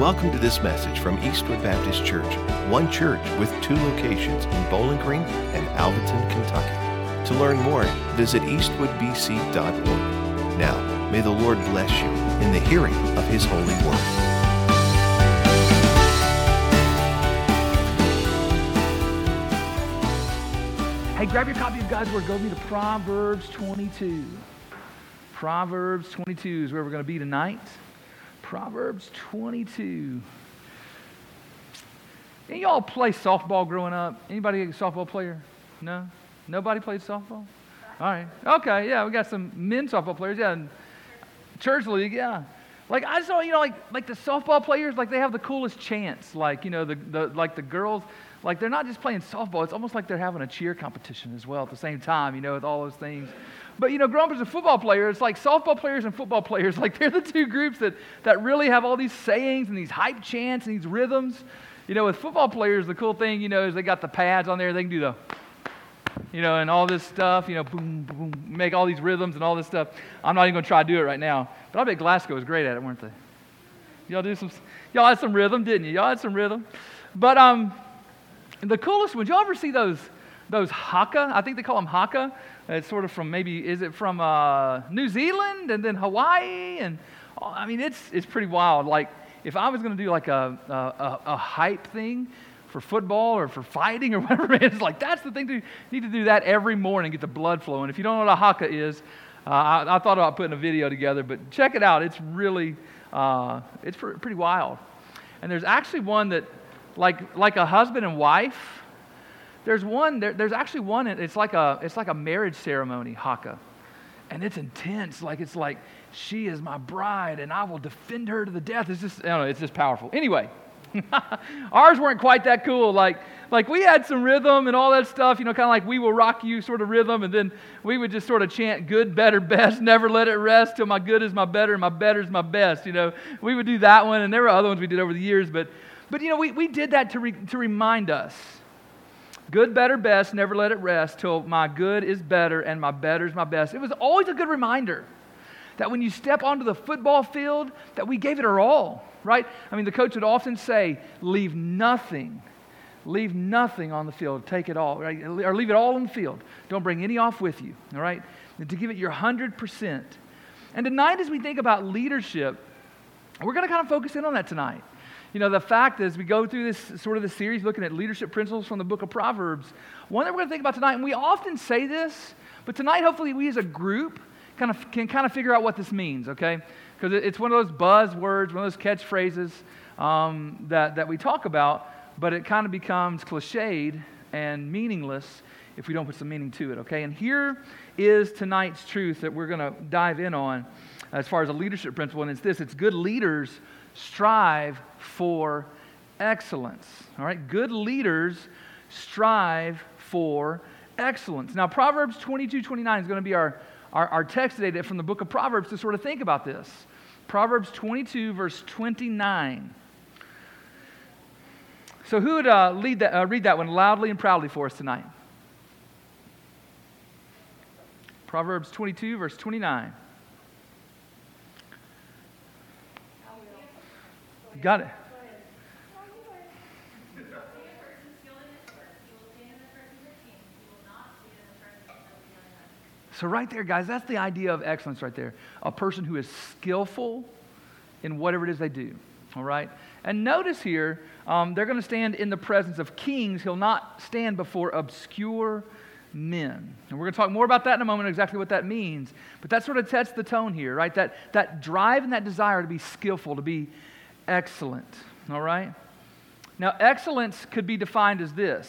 Welcome to this message from Eastwood Baptist Church, one church with two locations in Bowling Green and Alvaton, Kentucky. To learn more, visit eastwoodbc.org. Now, may the Lord bless you in the hearing of His holy word. Hey, grab your copy of God's Word. Go with me to Proverbs 22. Proverbs 22 is where we're going to be tonight. Proverbs 22. Any of y'all play softball growing up? Anybody a softball player? No? Nobody played softball? All right. Okay, yeah, we got some men softball players. Yeah, and church league, yeah. Like I saw, like the softball players, like they have the coolest chants. Like, the girls, like they're not just playing softball. It's almost like they're having a cheer competition as well at the same time, with all those things. But, growing up as a football player, it's like softball players and football players, like they're the two groups that really have all these sayings and these hype chants and these rhythms. With football players, the cool thing, is they got the pads on there. They can do the, and all this stuff, boom, boom, make all these rhythms and all this stuff. I'm not even going to try to do it right now. But I bet Glasgow was great at it, weren't they? Y'all had some rhythm, didn't you? Y'all had some rhythm. But the coolest ones, y'all ever see those haka? I think they call them haka. It's sort of from New Zealand and then Hawaii? And it's pretty wild. Like if I was going to do like a hype thing for football or for fighting or whatever it is, like that's the thing to need to do that every morning, get the blood flowing. If you don't know what a haka is, I thought about putting a video together, but check it out. It's really it's pretty wild. And there's actually one that like a husband and wife. There's one. There's actually one. It's like a marriage ceremony, haka, and it's intense. It's like she is my bride, and I will defend her to the death. It's just powerful. Anyway, ours weren't quite that cool. Like we had some rhythm and all that stuff. Kind of like "We Will Rock You" sort of rhythm, and then we would just sort of chant "Good, better, best, never let it rest till my good is my better and my better is my best." We would do that one, and there were other ones we did over the years, but we did that to remind us. Good, better, best, never let it rest till my good is better and my better is my best. It was always a good reminder that when you step onto the football field, that we gave it our all, right? The coach would often say, leave nothing on the field, take it all, right? Or leave it all in the field. Don't bring any off with you, all right? And to give it your 100%. And tonight as we think about leadership, we're going to kind of focus in on that tonight. The fact is, we go through this series looking at leadership principles from the book of Proverbs. One that we're going to think about tonight, and we often say this, but tonight, hopefully, we as a group can figure out what this means, okay? Because it's one of those buzzwords, one of those catchphrases that we talk about, but it kind of becomes cliched and meaningless if we don't put some meaning to it, okay? And here is tonight's truth that we're going to dive in on as far as a leadership principle, and it's this: it's good leaders strive for excellence. All right? Good leaders strive for excellence. Now, Proverbs 22:29 is going to be our text today from the book of Proverbs to sort of think about this. Proverbs 22, verse 29. So who would read that one loudly and proudly for us tonight? Proverbs 22, verse 29. Got it. So right there, guys, that's the idea of excellence right there. A person who is skillful in whatever it is they do, all right? And notice here, they're going to stand in the presence of kings. He'll not stand before obscure men. And we're going to talk more about that in a moment, exactly what that means. But that sort of sets the tone here, right? That drive and that desire to be skillful, to be excellent, all right? Now, excellence could be defined as this: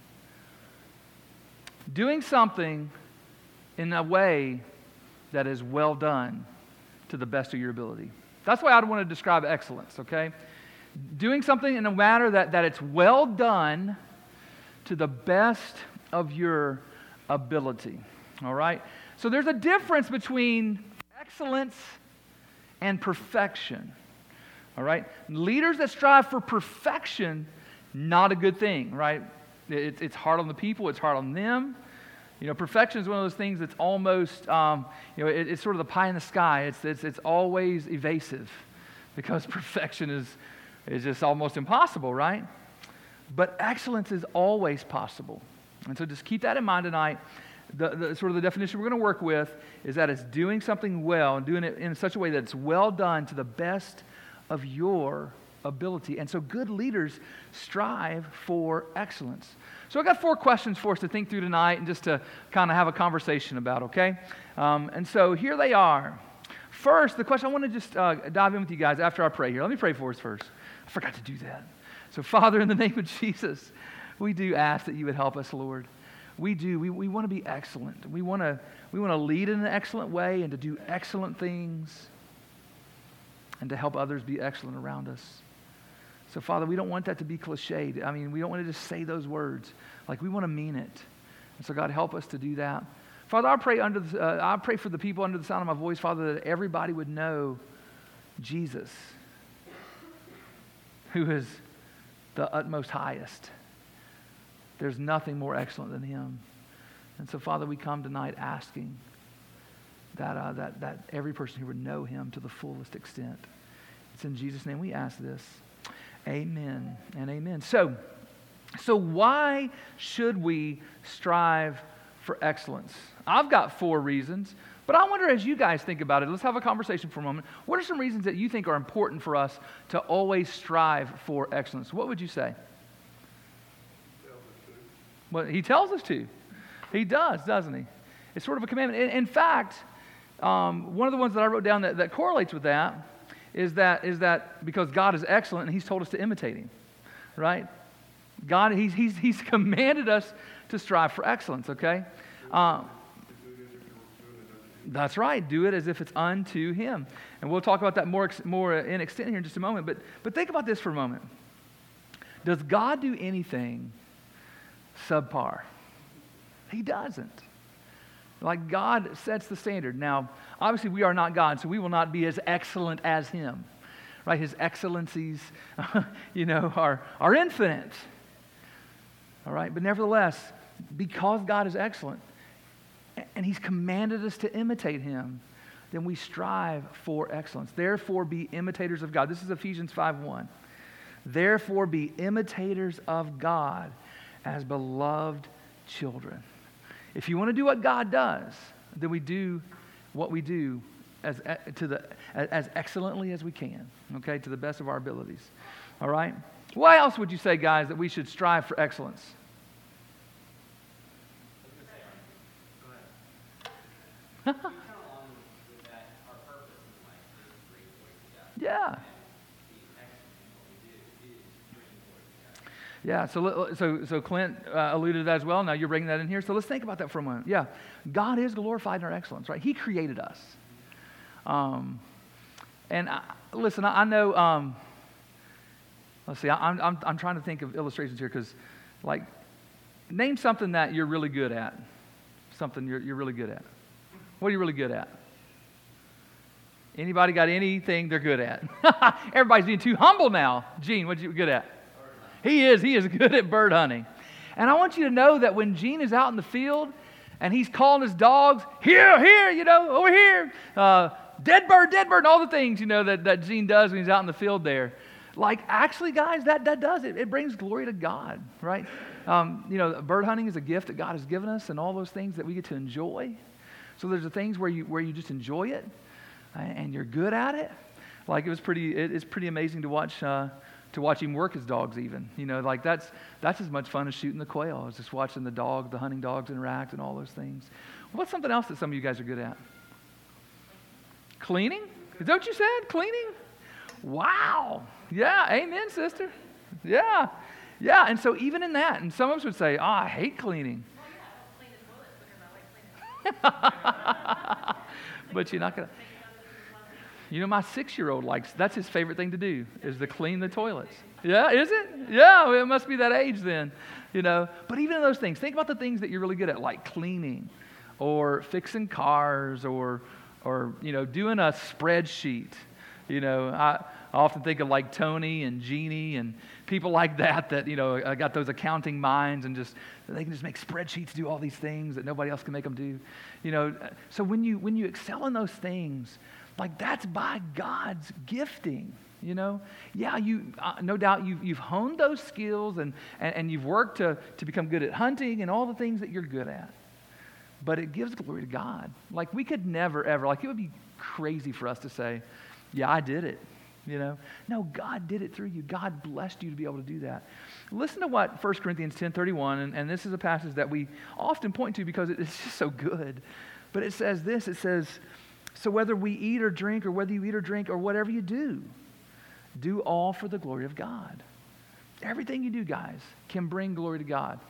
doing something in a way that is well done to the best of your ability. That's why I'd want to describe excellence, okay? Doing something in a manner that it's well done to the best of your ability, all right? So there's a difference between excellence and perfection. All right? Leaders that strive for perfection, not a good thing, right? It's hard on the people. It's hard on them. Perfection is one of those things that's almost, it's sort of the pie in the sky. It's always evasive because perfection is It's just almost impossible, right? But excellence is always possible. And so just keep that in mind tonight. The sort of the definition we're going to work with is that it's doing something well and doing it in such a way that it's well done to the best of your ability. And so good leaders strive for excellence. So I got 4 questions for us to think through tonight and just to kind of have a conversation about, okay? And so here they are. First, the question I want to just dive in with you guys after I pray here. Let me pray for us first. I forgot to do that. So Father, in the name of Jesus, we do ask that you would help us, Lord. We do. We want to be excellent. We want to lead in an excellent way and to do excellent things and to help others be excellent around us. So, Father, we don't want that to be cliched. I mean, we don't want to just say those words. Like, we want to mean it. And so, God, help us to do that. Father, I pray for the people under the sound of my voice, Father, that everybody would know Jesus, who is the utmost highest. There's nothing more excellent than him. And so, Father, we come tonight asking that every person here would know him to the fullest extent. It's in Jesus' name we ask this. Amen and amen. So why should we strive for excellence? I've got 4 reasons, but I wonder as you guys think about it, let's have a conversation for a moment. What are some reasons that you think are important for us to always strive for excellence? What would you say? Well, he tells us to. He does, doesn't he? It's sort of a commandment. In fact, one of the ones that I wrote down that correlates with that is that because God is excellent and he's told us to imitate him, right? God, he's commanded us to strive for excellence, okay? That's right. Do it as if it's unto him. And we'll talk about that more in extent here in just a moment. But think about this for a moment. Does God do anything subpar? He doesn't. Like, God sets the standard. Now, obviously we are not God, so we will not be as excellent as him. Right? His excellencies, are infinite. All right? But nevertheless, because God is excellent, and he's commanded us to imitate him, then we strive for excellence. Therefore, be imitators of God. This is Ephesians 5:1. Therefore, be imitators of God as beloved children. If you want to do what God does, then we do what we do as excellently as we can, okay, to the best of our abilities. All right? Why else would you say, guys, that we should strive for excellence? Yeah. Yeah, so Clint alluded to that as well. Now you're bringing that in here. So let's think about that for a moment. Yeah, God is glorified in our excellence, right? He created us. Listen, I know. Let's see. I'm trying to think of illustrations here because, like, name something that you're really good at. Something you're really good at. What are you really good at? Anybody got anything they're good at? Everybody's being too humble now. Gene, what are you good at? He is good at bird hunting. And I want you to know that when Gene is out in the field and he's calling his dogs, here, over here, dead bird, and all the things, that Gene does when he's out in the field there. Like, actually, guys, that does it. It brings glory to God, right? Bird hunting is a gift that God has given us and all those things that we get to enjoy. So there's the things where you just enjoy it and you're good at it. Like, it's pretty amazing to watch him work his dogs even. Like that's as much fun as shooting the quail. It's just watching the hunting dogs interact and all those things. What's something else that some of you guys are good at? Cleaning? Is that what you said? Cleaning? Wow. Yeah, amen, sister. Yeah. Yeah, and so even in that, and some of us would say, I hate cleaning. But you're not going to. My 6-year-old that's his favorite thing to do, is to clean the toilets. Yeah, is it? Yeah, it must be that age then, But even in those things, think about the things that you're really good at, like cleaning or fixing cars or doing a spreadsheet. I often think of like Tony and Jeannie and people like that got those accounting minds and they can just make spreadsheets, do all these things that nobody else can make them do. So when you excel in those things, like that's by God's gifting. you know? Yeah, no doubt you've honed those skills and you've worked to become good at hunting and all the things that you're good at. But it gives glory to God. Like, we could never, ever, like, it would be crazy for us to say, yeah, I did it, you know? No, God did it through you. God blessed you to be able to do that. Listen to what 1 Corinthians 10:31, and this is a passage that we often point to because it's just so good. But it says this, it says, so whether we eat or drink, or whether you eat or drink, or whatever you do all for the glory of God. Everything you do, guys, can bring glory to God.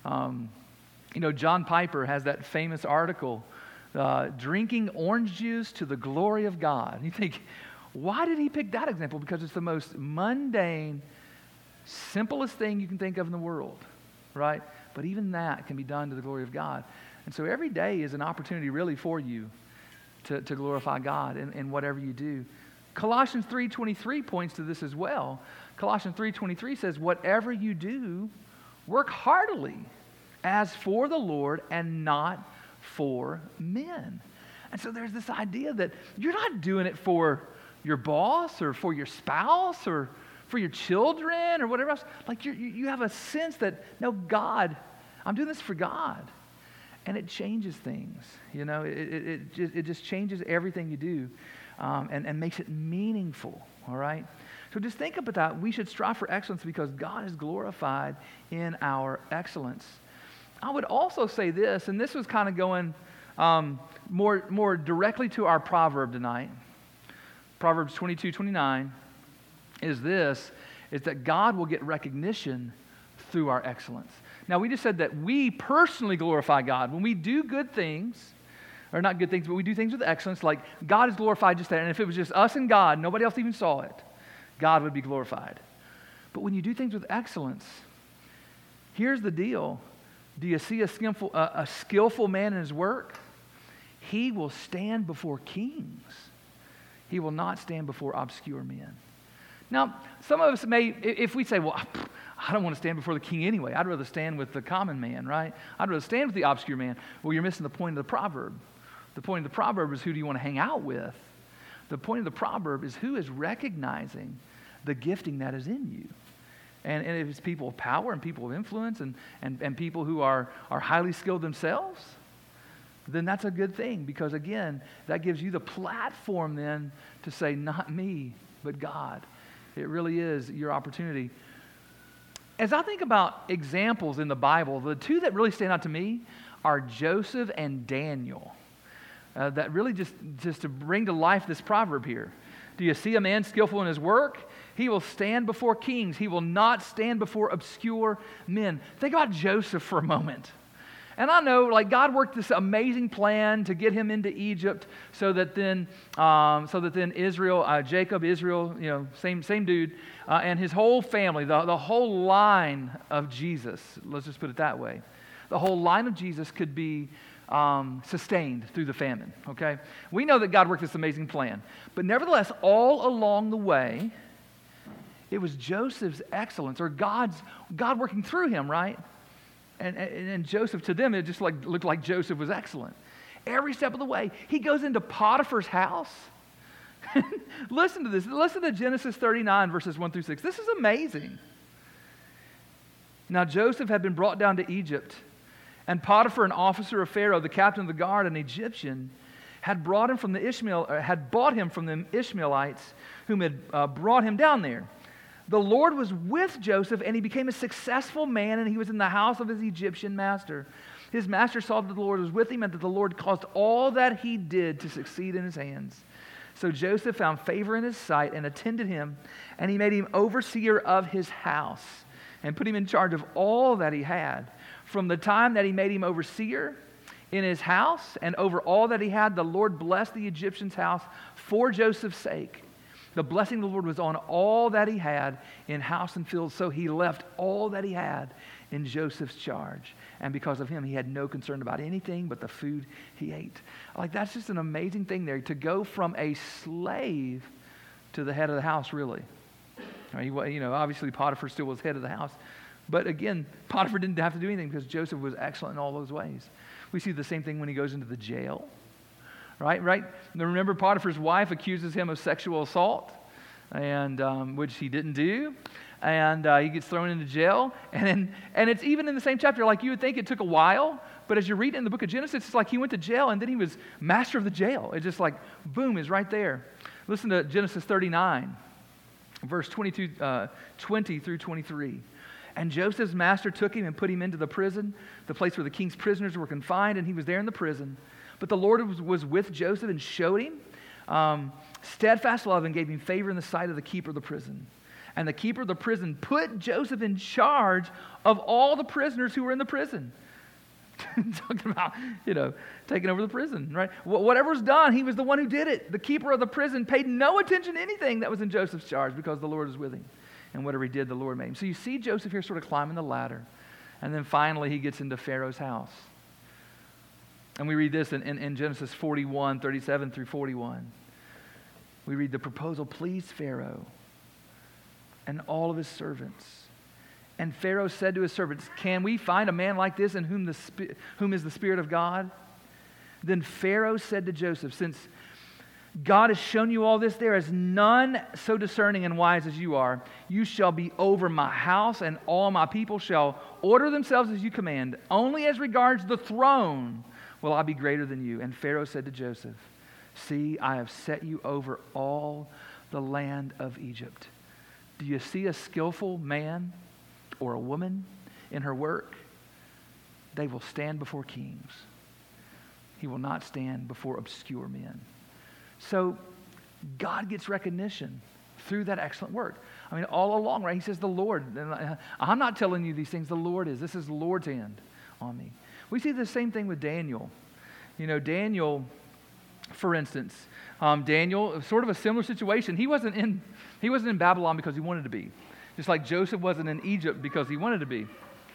You know, John Piper has that famous article, drinking orange juice to the glory of God. You think, why did he pick that example? Because it's the most mundane, simplest thing you can think of in the world, right? But even that can be done to the glory of God. And so every day is an opportunity really for you to glorify God in whatever you do. Colossians 3:23 points to this as well. Colossians 3:23 says, whatever you do, work heartily as for the Lord and not for men. And so there's this idea that you're not doing it for your boss or for your spouse or for your children or whatever else. Like you have a sense that, no, God, I'm doing this for God. And it changes things, you know. It just changes everything you do and makes it meaningful, all right? So just think about that. We should strive for excellence because God is glorified in our excellence. I would also say this, and this was kind of going more directly to our proverb tonight. Proverbs 22:29 is that God will get recognition through our excellence. Now, we just said that we personally glorify God. When we do good things, or not good things, but we do things with excellence, like God is glorified just there. And if it was just us and God, nobody else even saw it, God would be glorified. But when you do things with excellence, here's the deal. Do you see a skillful man in his work? He will stand before kings. He will not stand before obscure men. Now, some of us may, if we say, well, I don't want to stand before the king anyway. I'd rather stand with the common man, right? I'd rather stand with the obscure man. Well, you're missing the point of the proverb. The point of the proverb is, who do you want to hang out with? The point of the proverb is, who is recognizing the gifting that is in you? And if it's people of power and people of influence and people who are highly skilled themselves, then that's a good thing, because again, that gives you the platform then to say, not me, but God. It really is your opportunity. As I think about examples in the Bible, the two that really stand out to me are Joseph and Daniel. That really just to bring to life this proverb here. Do you see a man skillful in his work? He will stand before kings. He will not stand before obscure men. Think about Joseph for a moment. And I know, like, God worked this amazing plan to get him into Egypt, so that then Israel, Jacob, Israel, you know, same dude, and his whole family, the whole line of Jesus. Let's just put it that way. The whole line of Jesus could be sustained through the famine. Okay, we know that God worked this amazing plan, but nevertheless, all along the way, it was Joseph's excellence, or God working through him, right? And Joseph, to them, it just looked like Joseph was excellent. Every step of the way, he goes into Potiphar's house. Listen to this. Listen to Genesis 39, verses 1 through 6. This is amazing. Now Joseph had been brought down to Egypt, and Potiphar, an officer of Pharaoh, the captain of the guard, an Egyptian, had bought him from the Ishmaelites, whom had brought him down there. The Lord was with Joseph, and he became a successful man, and he was in the house of his Egyptian master. His master saw that the Lord was with him, and that the Lord caused all that he did to succeed in his hands. So Joseph found favor in his sight and attended him, and he made him overseer of his house and put him in charge of all that he had. From the time that he made him overseer in his house and over all that he had, the Lord blessed the Egyptian's house for Joseph's sake. The blessing of the Lord was on all that he had in house and field, so he left all that he had in Joseph's charge. And because of him, he had no concern about anything but the food he ate. Like, that's just an amazing thing there, to go from a slave to the head of the house, really. Obviously Potiphar still was head of the house. But again, Potiphar didn't have to do anything because Joseph was excellent in all those ways. We see the same thing when he goes into the jail. Right? Now remember, Potiphar's wife accuses him of sexual assault. and which he didn't do. And he gets thrown into jail. And it's even in the same chapter, like you would think it took a while, but as you read it in the book of Genesis, it's like he went to jail and then he was master of the jail. It's just like, boom, is right there. Listen to Genesis 39, verse 20 through 23. And Joseph's master took him and put him into the prison, the place where the king's prisoners were confined, and he was there in the prison. But the Lord was with Joseph and showed him steadfast love and gave him favor in the sight of the keeper of the prison. And the keeper of the prison put Joseph in charge of all the prisoners who were in the prison. Talking about, taking over the prison, right? Whatever was done, he was the one who did it. The keeper of the prison paid no attention to anything that was in Joseph's charge because the Lord was with him. And whatever he did, the Lord made him. So you see Joseph here sort of climbing the ladder. And then finally he gets into Pharaoh's house. And we read this in Genesis 41, 37 through 41. We read, the proposal pleased Pharaoh and all of his servants. And Pharaoh said to his servants, can we find a man like this in whom is the Spirit of God? Then Pharaoh said to Joseph, since God has shown you all this, there is none so discerning and wise as you are. You shall be over my house, and all my people shall order themselves as you command. Only as regards the throne will I be greater than you. And Pharaoh said to Joseph, see, I have set you over all the land of Egypt. Do you see a skillful man or a woman in her work? They will stand before kings. He will not stand before obscure men. So God gets recognition through that excellent work. I mean, all along, right? He says, the Lord. I'm not telling you these things. The Lord is. This is the Lord's hand on me. We see the same thing with Daniel. Daniel, for instance, Daniel, sort of a similar situation. He wasn't in Babylon because he wanted to be. Just like Joseph wasn't in Egypt because he wanted to be.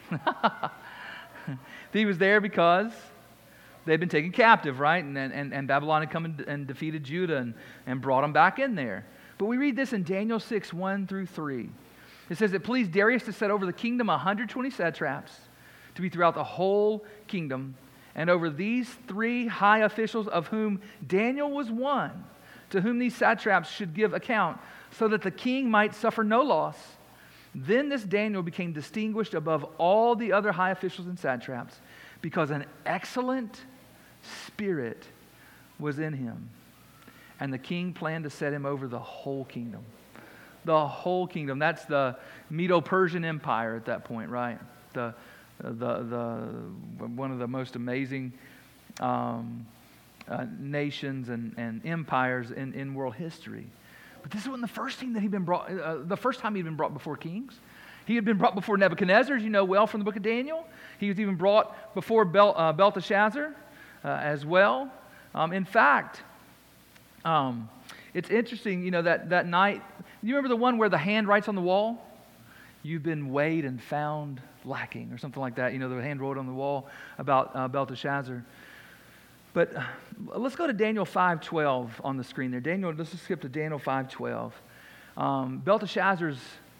He was there because they'd been taken captive, right? And Babylon had come and defeated Judah and brought them back in there. But we read this in Daniel 6, 1 through 3. It says, it pleased Darius to set over the kingdom 120 satraps to be throughout the whole kingdom, and over these 3 high officials, of whom Daniel was one, to whom these satraps should give account, so that the king might suffer no loss. Then this Daniel became distinguished above all the other high officials and satraps, because an excellent spirit was in him. And the king planned to set him over the whole kingdom. The whole kingdom. That's the Medo-Persian Empire at that point, right? The one of the most amazing nations and empires in world history. But this wasn't the first thing that he'd been brought. The first time he'd been brought before kings. He had been brought before Nebuchadnezzar, as you know well from the book of Daniel. He was even brought before Belteshazzar as well. In fact, it's interesting, that night. You remember the one where the hand writes on the wall? You've been weighed and found lacking, or something like that. The hand wrote on the wall about Belteshazzar. But let's go to Daniel 5:12 on the screen there. Let's just skip to Daniel 5:12. Belteshazzar's,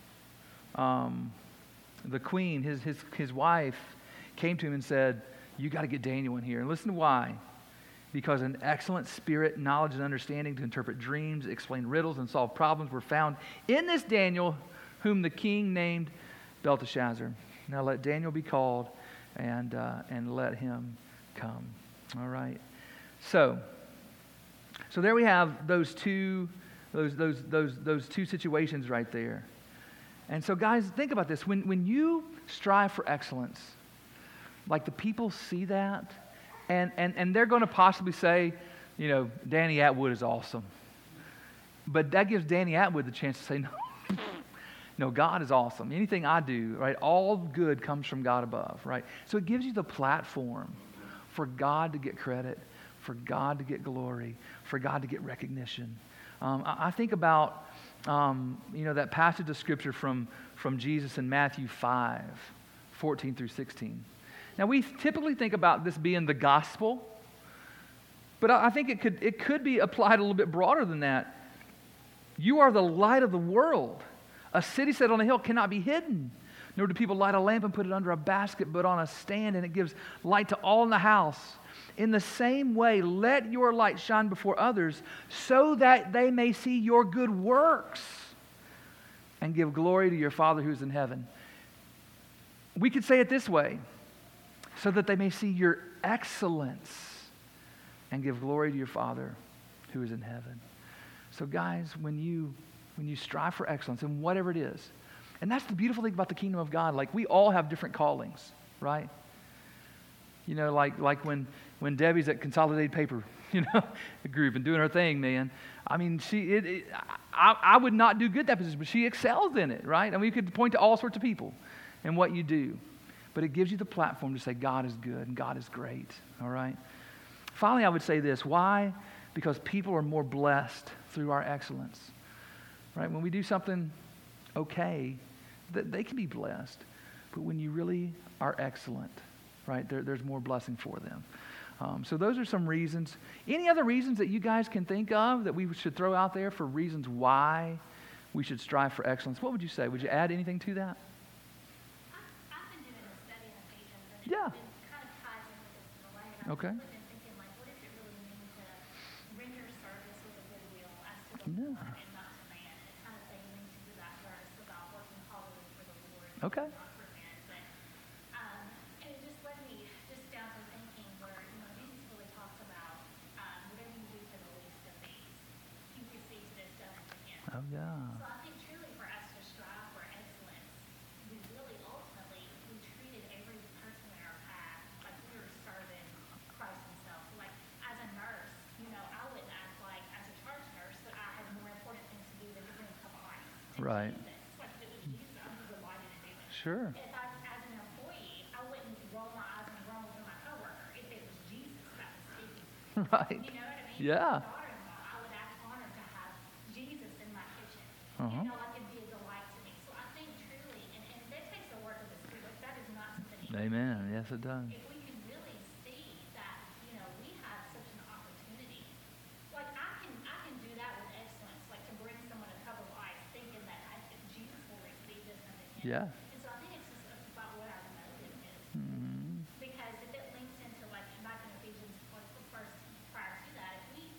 the queen, his wife, came to him and said, you got to get Daniel in here. And listen to why. Because an excellent spirit, knowledge, and understanding to interpret dreams, explain riddles, and solve problems were found in this Daniel, whom the king named Belteshazzar. Now let Daniel be called, and let him come. All right. So there we have those two situations right there. And so, guys, think about this. When you strive for excellence, like the people see that, and they're going to possibly say, Danny Atwood is awesome. But that gives Danny Atwood the chance to say, no, God is awesome. Anything I do, right, all good comes from God above, right? So it gives you the platform for God to get credit, for God to get glory, for God to get recognition. I think about, that passage of Scripture from Jesus in Matthew 5, 14 through 16. Now, we typically think about this being the gospel, but I think it could be applied a little bit broader than that. You are the light of the world. A city set on a hill cannot be hidden. Nor do people light a lamp and put it under a basket, but on a stand, and it gives light to all in the house. In the same way, let your light shine before others, so that they may see your good works and give glory to your Father who's in heaven. We could say it this way, so that they may see your excellence and give glory to your Father who is in heaven. So guys, when you strive for excellence in whatever it is, and that's the beautiful thing about the kingdom of God, like we all have different callings, right? You know, like when Debbie's at Consolidated Paper, group and doing her thing, man. I mean, I would not do good at that position, but she excels in it, right? And we could point to all sorts of people and what you do. But it gives you the platform to say God is good and God is great, all right? Finally, I would say this. Why? Because people are more blessed through our excellence, right? When we do something okay, they can be blessed. But when you really are excellent, right, there's more blessing for them. So those are some reasons. Any other reasons that you guys can think of that we should throw out there for reasons why we should strive for excellence? What would you say? Would you add anything to that? I've been doing a study on Ephesians, and Yeah. it kind of ties in with this in a way. And Okay. I've been thinking, like, what does it really mean to render service with a good will as to the Yeah. Lord and not to man? And it's kind of saying to do that verse about working heartily for the Lord, Okay. not for men. But and it just led me just down to thinking where Jesus really talks about whatever you do for the least of these, he receives this done unto him. Oh, yeah. So I think truly for us to strive for excellence, we really ultimately, we treated every person in our path like we were serving Christ himself. So like as a nurse, I wouldn't act like as a charge nurse that I had more important things to do than to bring a cup of ice to Right. Jesus. Like if it was Jesus, I would be delighted to do it. Sure. If I, as an employee, I wouldn't roll my eyes and grumble to my coworker if it was Jesus that was speaking. Right. You know what I mean? Yeah. My daughter-in-law, I would act honored to have Jesus in my kitchen. Uh-huh. Like it'd be a delight to me. So I think truly, and that takes the work of the Spirit. That is not something easy. Amen. Yes, it does. If we can really see that, we have such an opportunity. Like I can do that with excellence, like to bring someone a cup of ice, thinking that Jesus will receive this unto him. Yeah. And so I think it's just about what our motive is. Mm-hmm. Because if it links into like back in Ephesians, like the first prior to that, if we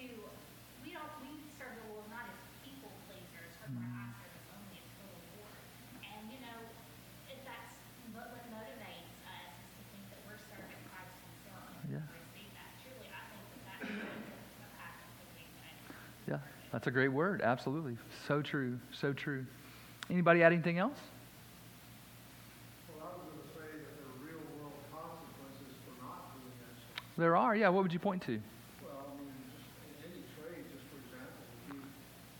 serve the Lord not as people pleasers or for eye service only, it's for the Lord. And if that's what motivates us is to think that we're serving Christ himself and Yeah. to receive that. Truly, I think that is a path of believing that. Yeah, that's a great word. Absolutely. So true. So true. Anybody add anything else? Well, I was going to say that there are real-world consequences for not doing excellence. There are. Yeah. What would you point to? Well, I mean, just in any trade, just for example, if you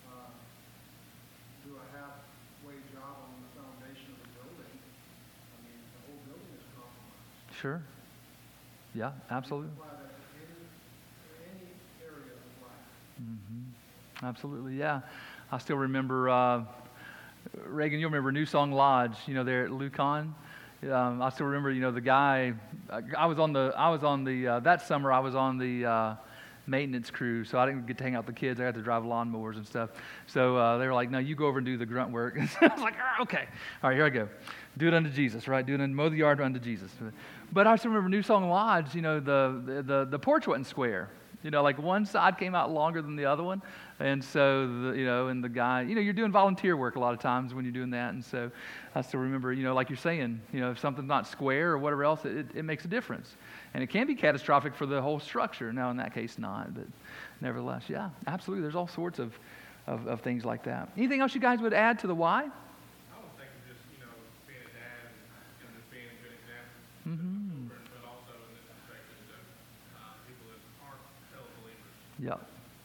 do a halfway job on the foundation of a building, I mean, the whole building is compromised. Sure. Yeah, absolutely. Apply that to any area of life. Mm-hmm. Absolutely, yeah. I still remember, Reagan, you'll remember New Song Lodge, there at Lucan. I still remember, the guy, that summer I was on the maintenance crew, so I didn't get to hang out with the kids. I got to drive lawnmowers and stuff. So they were like, no, you go over and do the grunt work. I was like, okay. All right, here I go. Do it unto Jesus, right? Mow the yard unto Jesus. But I still remember New Song Lodge, the porch wasn't square. Like one side came out longer than the other one. And so, and the guy, you're doing volunteer work a lot of times when you're doing that. And so I still remember, like you're saying, if something's not square or whatever else, it makes a difference. And it can be catastrophic for the whole structure. Now, in that case, not. But nevertheless, yeah, absolutely. There's all sorts of things like that. Anything else you guys would add to the why? I would think of just, being a dad and just being a good example to Mm-hmm. children, but also in this perspective to people that aren't fellow believers. Yep.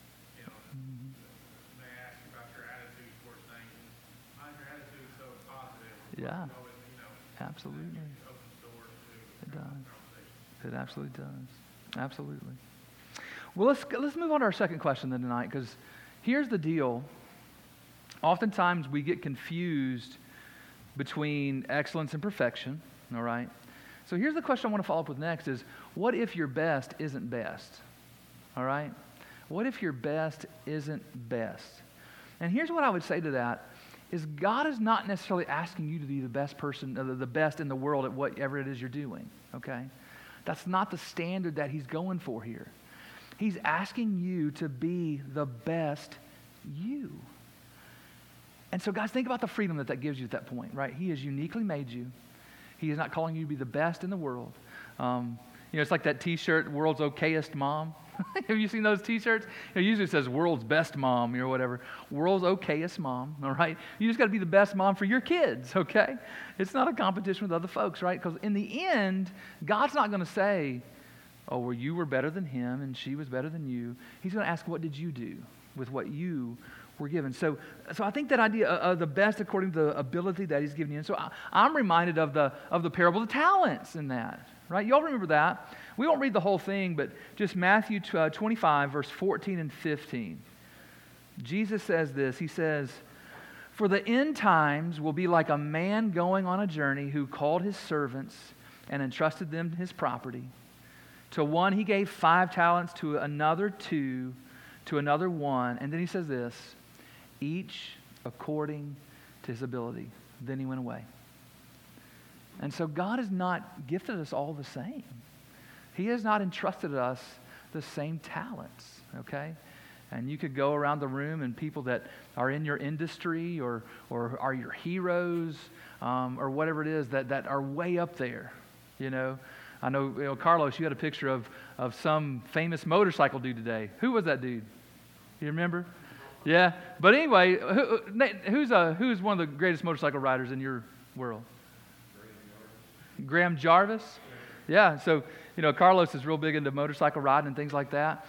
They ask about your attitude towards things, and find your attitude so positive. Yeah. Always, Absolutely. it opens doors to It does. conversation. It absolutely does. Absolutely. Well, let's move on to our second question then tonight, because here's the deal. Oftentimes we get confused between excellence and perfection, all right? So here's the question I want to follow up with next is, what if your best isn't best? All right? What if your best isn't best? And here's what I would say to that is God is not necessarily asking you to be the best person, the best in the world at whatever it is you're doing, okay? That's not the standard that he's going for here. He's asking you to be the best you. And so, guys, think about the freedom that gives you at that point, right? He has uniquely made you. He is not calling you to be the best in the world. It's like that T-shirt, "World's Okayest Mom." Have you seen those T-shirts? It usually says "World's Best Mom" or whatever. "World's Okayest Mom," all right? You just got to be the best mom for your kids, okay? It's not a competition with other folks, right? Because in the end, God's not going to say, "Oh, well, you were better than him and she was better than you." He's going to ask, "What did you do with what you were given?" So I think that idea of the best according to the ability that he's given you. And so I'm reminded of the parable of the talents in that, right? Y'all remember that? We won't read the whole thing, but just Matthew 25, verse 14 and 15. Jesus says this. He says, "For the end times will be like a man going on a journey who called his servants and entrusted them his property. To one he gave 5 talents, to another 2, to another 1." And then he says this, "Each according to his ability." Then he went away. And so God has not gifted us all the same. He has not entrusted us the same talents, okay? And you could go around the room and people that are in your industry or are your heroes or whatever it is that are way up there, I know, Carlos, you had a picture of some famous motorcycle dude today. Who was that dude? You remember? Yeah. But anyway, who's one of the greatest motorcycle riders in your world? Graham Jarvis? Yeah. So, Carlos is real big into motorcycle riding and things like that.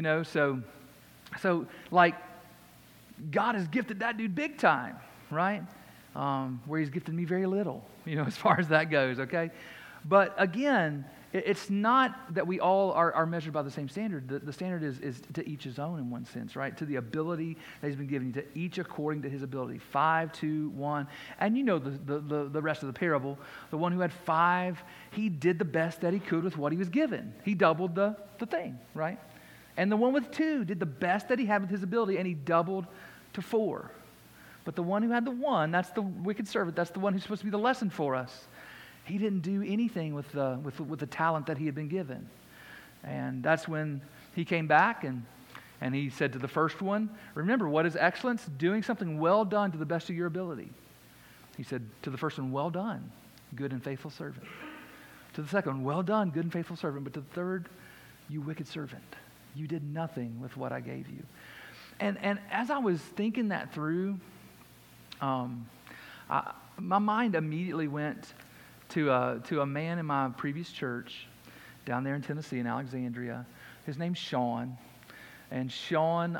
So like, God has gifted that dude big time, right? Where he's gifted me very little, as far as that goes, okay? But again, it's not that we all are measured by the same standard. The standard is to each his own in one sense, right? To the ability that he's been given, to each according to his ability. 5, 2, 1. And the rest of the parable. The one who had 5, he did the best that he could with what he was given. He doubled the thing, right? And the one with 2 did the best that he had with his ability, and he doubled to 4. But the one who had the 1, that's the wicked servant. That's the one who's supposed to be the lesson for us. He didn't do anything with the talent that he had been given. And that's when he came back and he said to the first one, "Remember, what is excellence? Doing something well done to the best of your ability." He said to the first one, "Well done, good and faithful servant." To the second one, "Well done, good and faithful servant." But to the third, "You wicked servant, you did nothing with what I gave you." And as I was thinking that through, my mind immediately went to a man in my previous church down there in Tennessee, in Alexandria. His name's Sean, and Sean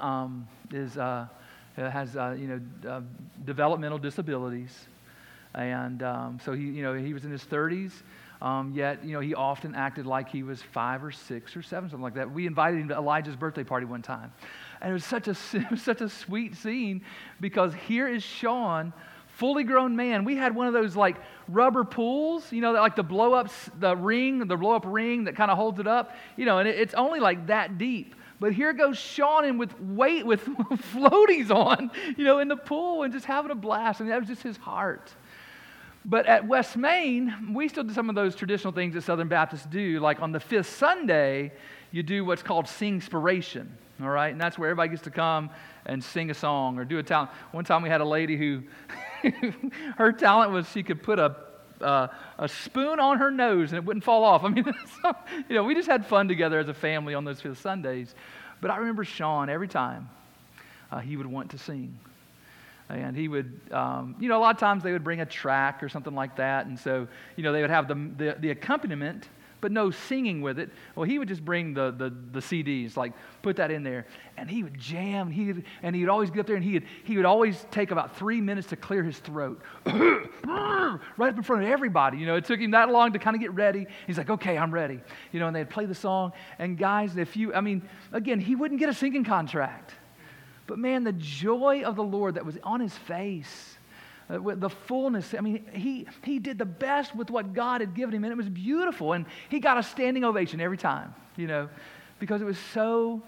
has developmental disabilities, and so he was in his 30s. Yet he often acted like he was 5 or 6 or 7, something like that. We invited him to Elijah's birthday party one time, and it was such a sweet scene, because here is Sean, fully grown man. We had one of those like rubber pools, like the blow up ring that kind of holds it up, and it's only like that deep. But here goes Sean in with floaties on, in the pool and just having a blast. And that was just his heart. But at West Main, we still do some of those traditional things that Southern Baptists do. Like on the 5th Sunday, you do what's called Singspiration, all right? And that's where everybody gets to come and sing a song or do a talent. One time we had a lady who, her talent was she could put a spoon on her nose and it wouldn't fall off. I mean, so, we just had fun together as a family on those 5th Sundays. But I remember Sean, every time he would want to sing. And he would, a lot of times they would bring a track or something like that. And so, they would have the accompaniment, but no singing with it. Well, he would just bring the CDs, like put that in there. And he would jam. He'd always get up there and he would always take about 3 minutes to clear his throat. Right up in front of everybody. It took him that long to kind of get ready. He's like, "Okay, I'm ready." And they'd play the song. And guys, again, he wouldn't get a singing contract. But man, the joy of the Lord that was on his face, the fullness, he did the best with what God had given him, and it was beautiful. And he got a standing ovation every time, because it was so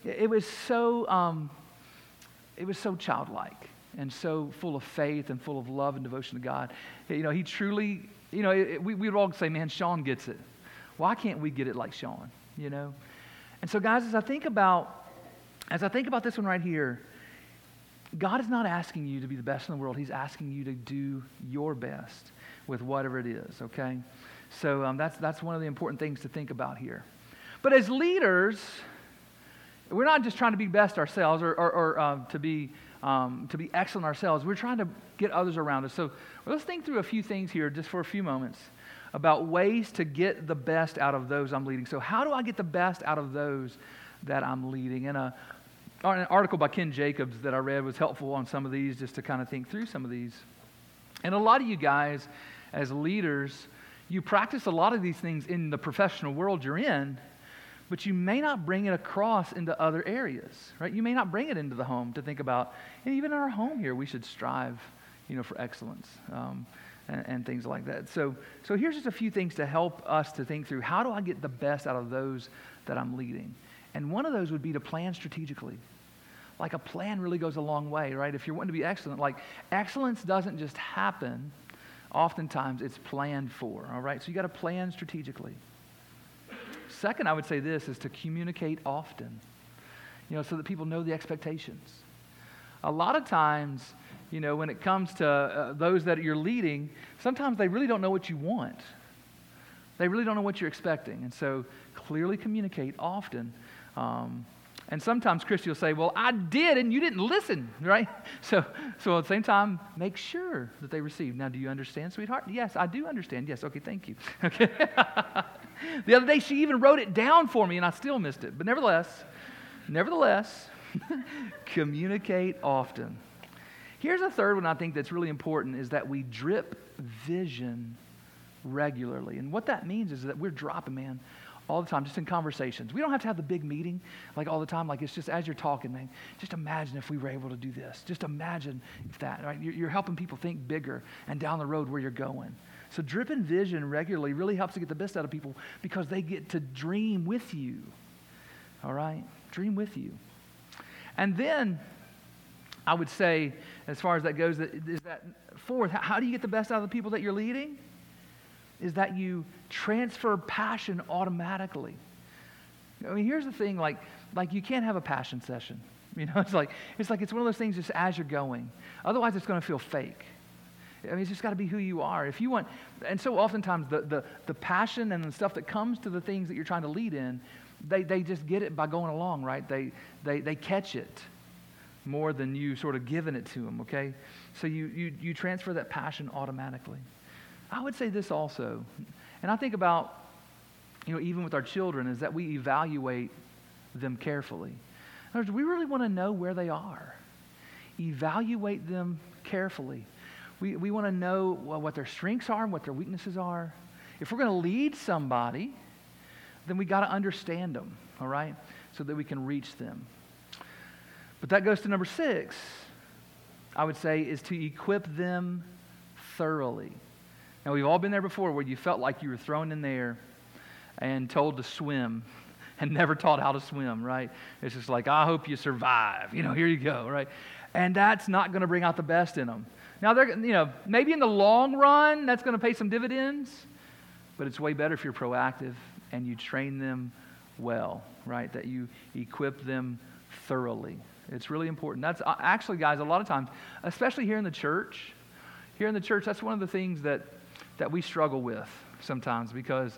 childlike and so full of faith and full of love and devotion to God. He truly, we would all say, "Man, Sean gets it. Why can't we get it like Sean?" And so, guys, as I think about this one right here, God is not asking you to be the best in the world. He's asking you to do your best with whatever it is, okay? So that's one of the important things to think about here. But as leaders, we're not just trying to be best ourselves or to be excellent ourselves. We're trying to get others around us. So let's think through a few things here just for a few moments about ways to get the best out of those I'm leading. So how do I get the best out of those that I'm leading? And an article by Ken Jacobs that I read was helpful on some of these, just to kind of think through some of these. And a lot of you guys, as leaders, you practice a lot of these things in the professional world you're in, but you may not bring it across into other areas, right? You may not bring it into the home to think about, even in our home here, we should strive, for excellence and things like that. So here's just a few things to help us to think through, how do I get the best out of those that I'm leading? And one of those would be to plan strategically. Like a plan really goes a long way, right? If you're wanting to be excellent, like excellence doesn't just happen. Oftentimes it's planned for, all right? So you got to plan strategically. Second, I would say this is to communicate often, so that people know the expectations. A lot of times, when it comes to those that you're leading, sometimes they really don't know what you want. They really don't know what you're expecting. And so clearly communicate often. And sometimes Christy will say, well, I did and you didn't listen, right? So at the same time, make sure that they receive. Now, do you understand, sweetheart? Yes, I do understand. Yes, okay, thank you. Okay. The other day, she even wrote it down for me and I still missed it. But nevertheless, communicate often. Here's a third one I think that's really important is that we drip vision regularly. And what that means is that we're dropping, all the time, just in conversations. We don't have to have the big meeting like all the time. Like it's just as you're talking, man, just imagine if we were able to do this. Just imagine if that, right? You're helping people think bigger and down the road where you're going. So dripping vision regularly really helps to get the best out of people because they get to dream with you. All right? Dream with you. And then I would say, as far as that goes, is that fourth, how do you get the best out of the people that you're leading? Is that you transfer passion automatically. I mean, here's the thing, like you can't have a passion session. It's one of those things just as you're going. Otherwise, it's going to feel fake. I mean, it's just got to be who you are. If you want, and so oftentimes the passion and the stuff that comes to the things that you're trying to lead in, they just get it by going along, right? They catch it more than you sort of giving it to them, okay? So you transfer that passion automatically. I would say this also, and I think about, even with our children, is that we evaluate them carefully. In other words, we really want to know where they are. Evaluate them carefully. We want to know what their strengths are and what their weaknesses are. If we're going to lead somebody, then we got to understand them, all right, so that we can reach them. But that goes to number 6, I would say, is to equip them thoroughly. Now, we've all been there before where you felt like you were thrown in there and told to swim and never taught how to swim, right? It's just like, I hope you survive. Here you go, right? And that's not going to bring out the best in them. Now, they're, maybe in the long run, that's going to pay some dividends, but it's way better if you're proactive and you train them well, right? That you equip them thoroughly. It's really important. That's actually, guys, a lot of times, especially here in the church, that's one of the things that we struggle with sometimes because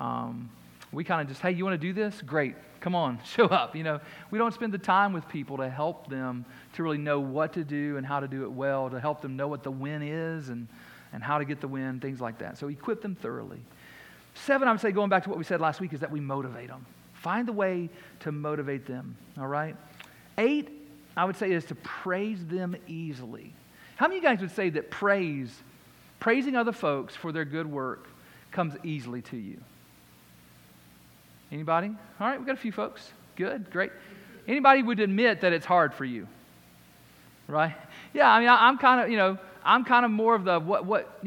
we kind of just, hey, you want to do this? Great. Come on, show up. We don't spend the time with people to help them to really know what to do and how to do it well, to help them know what the win is and how to get the win, things like that. So equip them thoroughly. 7, I would say, going back to what we said last week, is that we motivate them. Find a way to motivate them, all right? 8, I would say, is to praise them easily. How many of you guys would say that praising other folks for their good work comes easily to you? Anybody? All right, we've got a few folks. Good, great. Anybody would admit that it's hard for you, right? Yeah, I mean, I'm kind of more of the what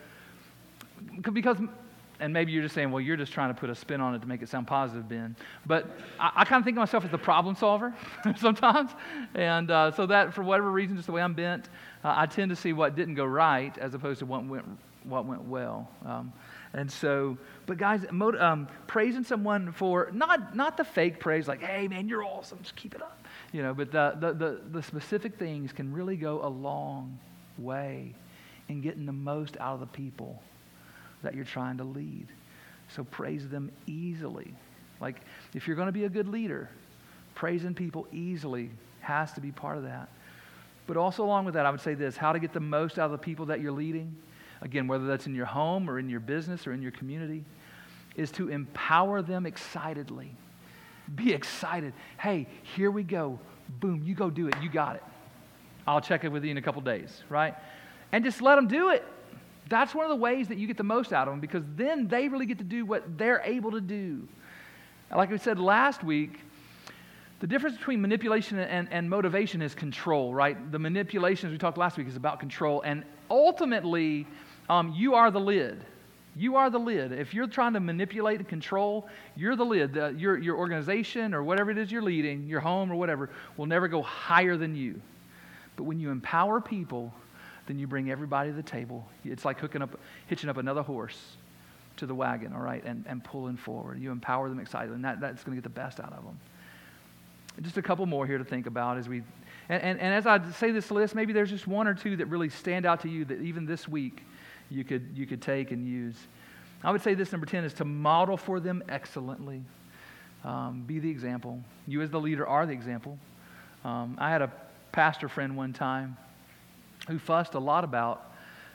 because, and maybe you're just saying, well, you're just trying to put a spin on it to make it sound positive, Ben. But I kind of think of myself as the problem solver sometimes, and so that for whatever reason, just the way I'm bent, I tend to see what didn't go right as opposed to what went well. And so, but guys, praising someone for not the fake praise, like, hey man, you're awesome, just keep it up. But the specific things can really go a long way in getting the most out of the people that you're trying to lead. So praise them easily. Like, if you're going to be a good leader, praising people easily has to be part of that. But also along with that, I would say this: how to get the most out of the people that you're leading, again, whether that's in your home or in your business or in your community, is to empower them excitedly. Be excited. Hey, here we go. Boom, you go do it. You got it. I'll check in with you in a couple days, right? And just let them do it. That's one of the ways that you get the most out of them, because then they really get to do what they're able to do. Like we said last week, the difference between manipulation and motivation is control, right? The manipulation, as we talked last week, is about control. And ultimately, you are the lid. You are the lid. If you're trying to manipulate and control, you're the lid. Your organization or whatever it is you're leading, your home or whatever, will never go higher than you. But when you empower people, then you bring everybody to the table. It's like hitching up another horse to the wagon, all right, and pulling forward. You empower them excitedly, and that's going to get the best out of them. Just a couple more here to think about as we, and as I say this list, maybe there's just one or two that really stand out to you that even this week you could take and use. I would say this, number 10, is to model for them excellently. Be the example. You as the leader are the example. I had a pastor friend one time who fussed a lot about,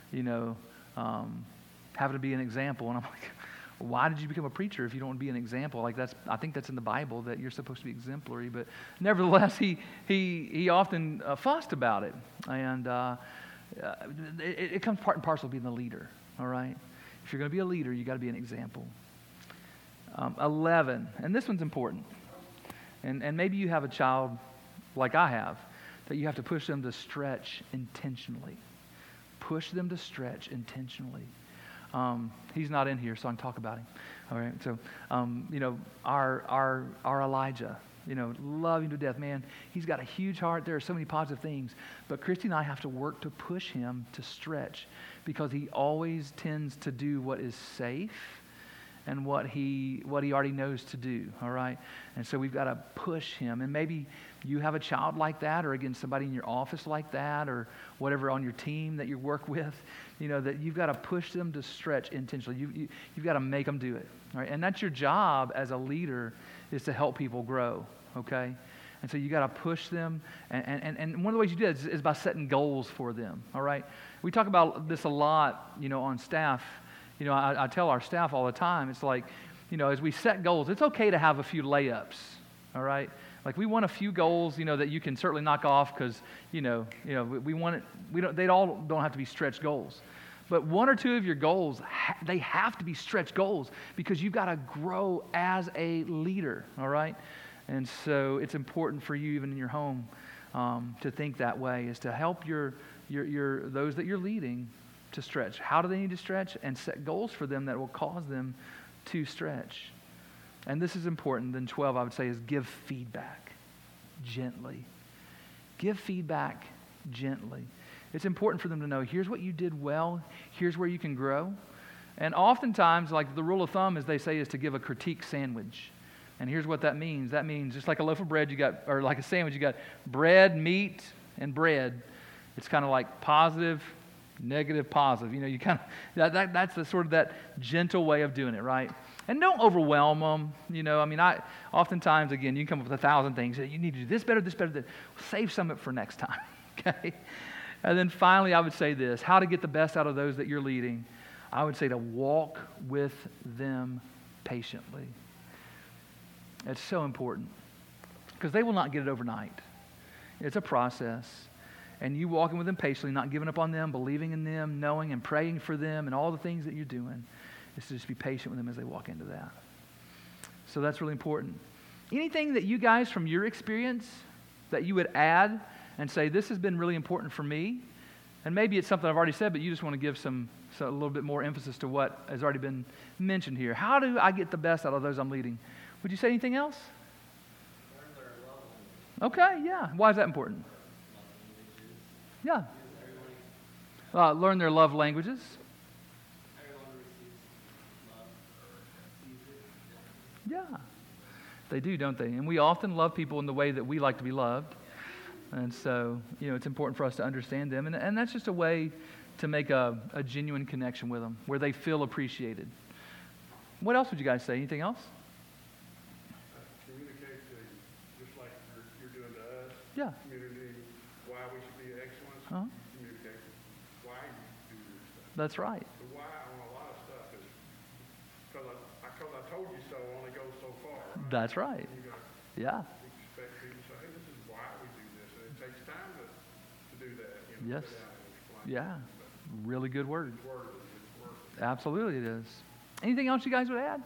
having to be an example. And I'm like, why did you become a preacher if you don't want to be an example? Like, I think that's in the Bible, that you're supposed to be exemplary. But nevertheless, he often fussed about it. And it comes part and parcel of being the leader, all right? If you're going to be a leader, you got to be an example. 11, and this one's important. And maybe you have a child like I have, that you have to push them to stretch intentionally. Push them to stretch intentionally. He's not in here, so I can talk about him. All right. So, our Elijah, love him to death, man. He's got a huge heart. There are so many positive things, but Christy and I have to work to push him to stretch, because he always tends to do what is safe and what he already knows to do. All right. And so we've got to push him. And maybe you have a child like that, or again, somebody in your office like that, or whatever on your team that you work with, that you've got to push them to stretch intentionally. You've got to make them do it. All right. And that's your job as a leader, is to help people grow. Okay. And so you got to push them. And one of the ways you do that is by setting goals for them. All right. We talk about this a lot, on staff. I tell our staff all the time, it's like, as we set goals, it's okay to have a few layups, all right? Like, we want a few goals, that you can certainly knock off, because, we want it. They all don't have to be stretch goals. But one or two of your goals, they have to be stretch goals, because you've got to grow as a leader, all right? And so it's important for you, even in your home, to think that way, is to help your those that you're leading to stretch. How do they need to stretch? And set goals for them that will cause them to stretch. And this is important. Then 12, I would say, is give feedback gently. Give feedback gently. It's important for them to know, here's what you did well, here's where you can grow. And oftentimes, like the rule of thumb, as they say, is to give a critique sandwich. And here's what that means. That means just like a loaf of bread, or like a sandwich, you got bread, meat, and bread. It's kind of like positive, negative, positive. You kind of that's the sort of that gentle way of doing it, right? And don't overwhelm them. Oftentimes, again, you can come up with 1,000 things. You need to do this better, that. Save some of it for next time, okay? And then finally, I would say this: how to get the best out of those that you're leading. I would say to walk with them patiently. It's so important, because they will not get it overnight. It's a process. And you walking with them patiently, not giving up on them, believing in them, knowing and praying for them, and all the things that you're doing, is to just be patient with them as they walk into that. So that's really important. Anything that you guys, from your experience, that you would add and say, this has been really important for me, and maybe it's something I've already said, but you just want to give a little bit more emphasis to what has already been mentioned here. How do I get the best out of those I'm leading? Would you say anything else? Okay, yeah. Why is that important? Yeah. Learn their love languages. Yeah. They do, don't they? And we often love people in the way that we like to be loved. And so, it's important for us to understand them. And that's just a way to make a genuine connection with them, where they feel appreciated. What else would you guys say? Anything else? Communicate just like you're doing to us. Yeah. Community, why we should be excellence. Uh-huh. Communicate why you do this stuff. That's right. The why on a lot of stuff is because I told you so only goes so far. Right? That's right. You got Yeah. expect people to say, hey, this is why we do this. And it takes time to do that. Yes. Sit down and explain. Yeah. Really good word. It's worth it. It's worth it. Absolutely it is. Anything else you guys would add?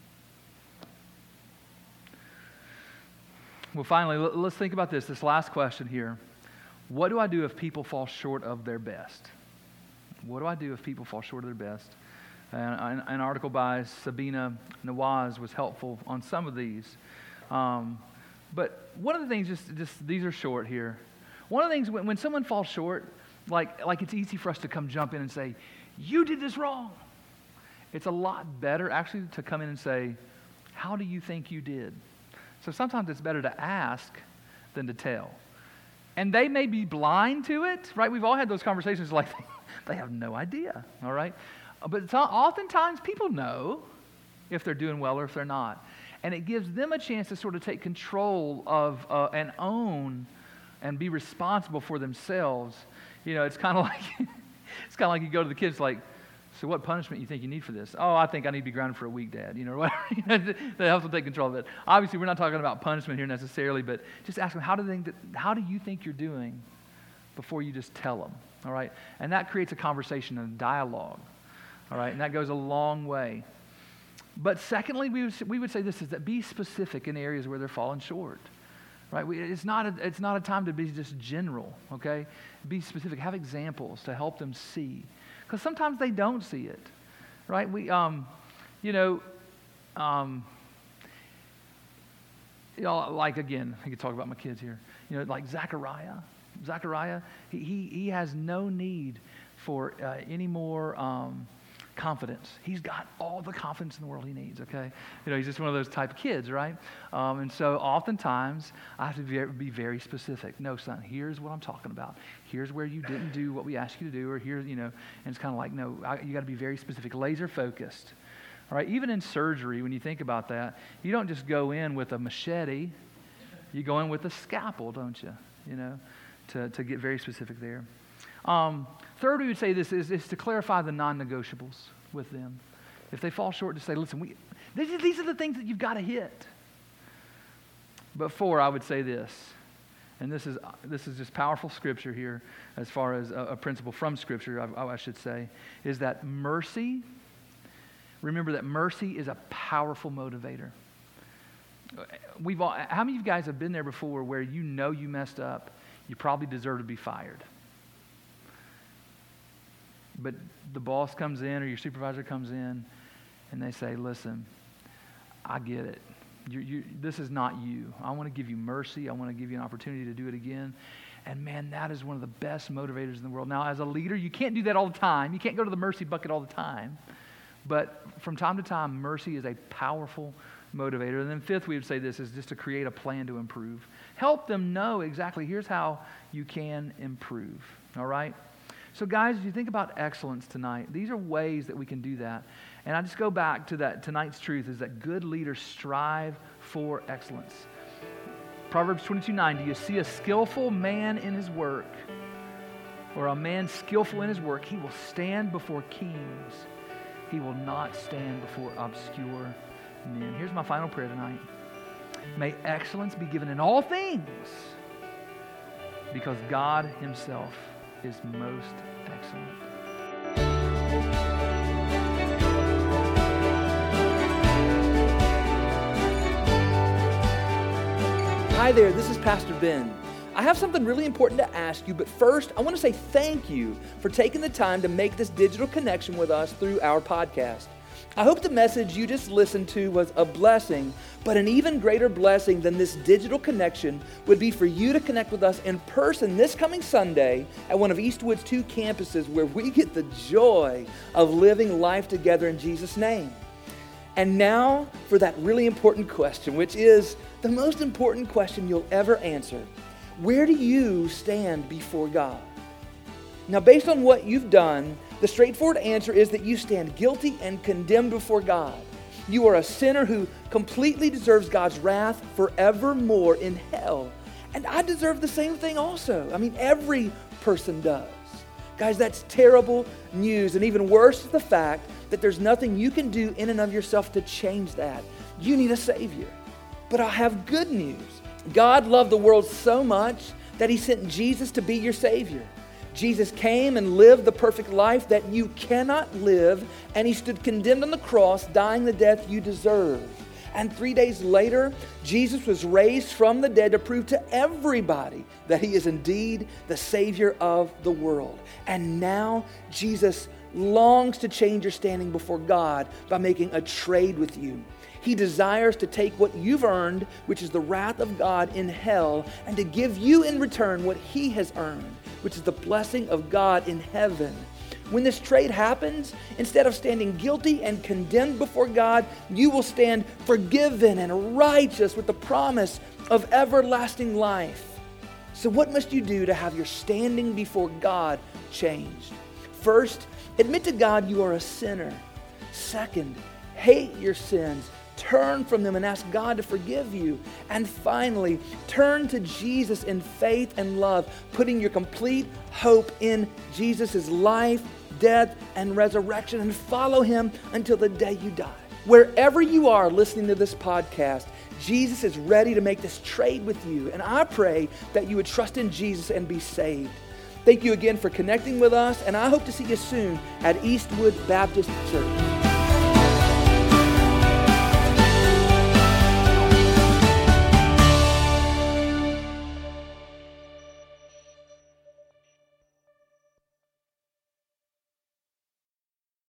Well, finally, let's think about this last question here. What do I do if people fall short of their best? What do I do if people fall short of their best? An article by Sabina Nawaz was helpful on some of these. But one of the things, just these are short here. One of the things, when someone falls short, like it's easy for us to come jump in and say, you did this wrong. It's a lot better actually to come in and say, how do you think you did? So sometimes it's better to ask than to tell. And they may be blind to it, right? We've all had those conversations like they have no idea, all right? But oftentimes people know if they're doing well or if they're not. And it gives them a chance to sort of take control of and own and be responsible for themselves. It's kind of like you go to the kids like, so what punishment you think you need for this? Oh, I think I need to be grounded for a week, Dad. Whatever. That helps them take control of it. Obviously, we're not talking about punishment here necessarily, but just ask them, how do you think you're doing before you just tell them, all right? And that creates a conversation and a dialogue, all right? And that goes a long way. But secondly, we would say this, is that be specific in areas where they're falling short, right? It's not a time to be just general, okay? Be specific. Have examples to help them see. Because sometimes they don't see it, right? Like again, I could talk about my kids here. Like Zechariah. Zechariah, he has no need for any more confidence. He's got all the confidence in the world he needs, okay? He's just one of those type of kids, right? And so oftentimes I have to be very specific. No, son, here's what I'm talking about. Here's where you didn't do what we asked you to do, or here's, and it's kind of like, no, you got to be very specific, laser focused. All right, even in surgery, when you think about that, you don't just go in with a machete, you go in with a scalpel, don't you? To get very specific there. Third, we would say this is to clarify the non-negotiables with them. If they fall short, to say, listen, these are the things that you've got to hit. But four, I would say this, and this is just powerful scripture here as far as a principle from scripture, I should say, is that mercy, remember that mercy is a powerful motivator. How many of you guys have been there before where you messed up, you probably deserve to be fired? But the boss comes in or your supervisor comes in and they say, listen, I get it. This is not you. I want to give you mercy. I want to give you an opportunity to do it again. And man, that is one of the best motivators in the world. Now, as a leader, you can't do that all the time. You can't go to the mercy bucket all the time. But from time to time, mercy is a powerful motivator. And then fifth, we would say this is just to create a plan to improve. Help them know exactly, here's how you can improve. All right? So guys, as you think about excellence tonight, these are ways that we can do that. And I just go back to that tonight's truth is that good leaders strive for excellence. Proverbs 22:9, do you see a skillful man in his work, or a man skillful in his work? He will stand before kings. He will not stand before obscure men. Here's my final prayer tonight. May excellence be given in all things, because God himself is most excellent. Hi there, this is Pastor Ben. I have something really important to ask you, but first, I want to say thank you for taking the time to make this digital connection with us through our podcast. I hope the message you just listened to was a blessing, but an even greater blessing than this digital connection would be for you to connect with us in person this coming Sunday at one of Eastwood's 2 campuses where we get the joy of living life together in Jesus' name. And now for that really important question, which is the most important question you'll ever answer. Where do you stand before God? Now, based on what you've done, the straightforward answer is that you stand guilty and condemned before God. You are a sinner who completely deserves God's wrath forevermore in hell. And I deserve the same thing also. I mean, every person does. Guys, that's terrible news. And even worse is the fact that there's nothing you can do in and of yourself to change that. You need a Savior. But I have good news. God loved the world so much that He sent Jesus to be your Savior. Jesus came and lived the perfect life that you cannot live, and He stood condemned on the cross, dying the death you deserve. And 3 days later, Jesus was raised from the dead to prove to everybody that He is indeed the Savior of the world. And now Jesus longs to change your standing before God by making a trade with you. He desires to take what you've earned, which is the wrath of God in hell, and to give you in return what He has earned, which is the blessing of God in heaven. When this trade happens, instead of standing guilty and condemned before God, you will stand forgiven and righteous with the promise of everlasting life. So what must you do to have your standing before God changed? First, admit to God you are a sinner. Second, hate your sins. Turn from them and ask God to forgive you. And finally, turn to Jesus in faith and love, putting your complete hope in Jesus' life, death, and resurrection, and follow Him until the day you die. Wherever you are listening to this podcast, Jesus is ready to make this trade with you. And I pray that you would trust in Jesus and be saved. Thank you again for connecting with us, and I hope to see you soon at Eastwood Baptist Church.